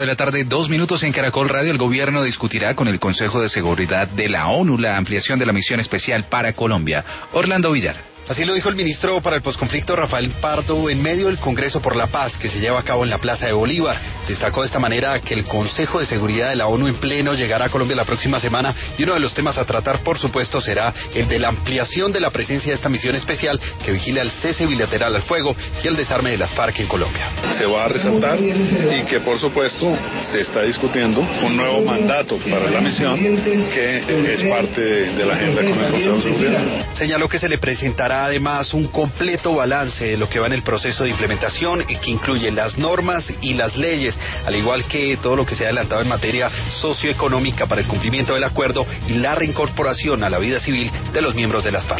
De la tarde, 2 minutos en Caracol Radio. El gobierno discutirá con el Consejo de Seguridad de la ONU la ampliación de la misión especial para Colombia. Orlando Villar. Así lo dijo el ministro para el posconflicto Rafael Pardo en medio del Congreso por la Paz que se lleva a cabo en la Plaza de Bolívar. Destacó de esta manera que el Consejo de Seguridad de la ONU en pleno llegará a Colombia la próxima semana y uno de los temas a tratar, por supuesto, será el de la ampliación de la presencia de esta misión especial que vigila el cese bilateral al fuego y el desarme de las FARC en Colombia. Se va a resaltar y que, por supuesto, se está discutiendo un nuevo mandato para la misión que es parte de la agenda con el Consejo de Seguridad. Señaló que se le presentará además un completo balance de lo que va en el proceso de implementación y que incluye las normas y las leyes, al igual que todo lo que se ha adelantado en materia socioeconómica para el cumplimiento del acuerdo y la reincorporación a la vida civil de los miembros de las FARC.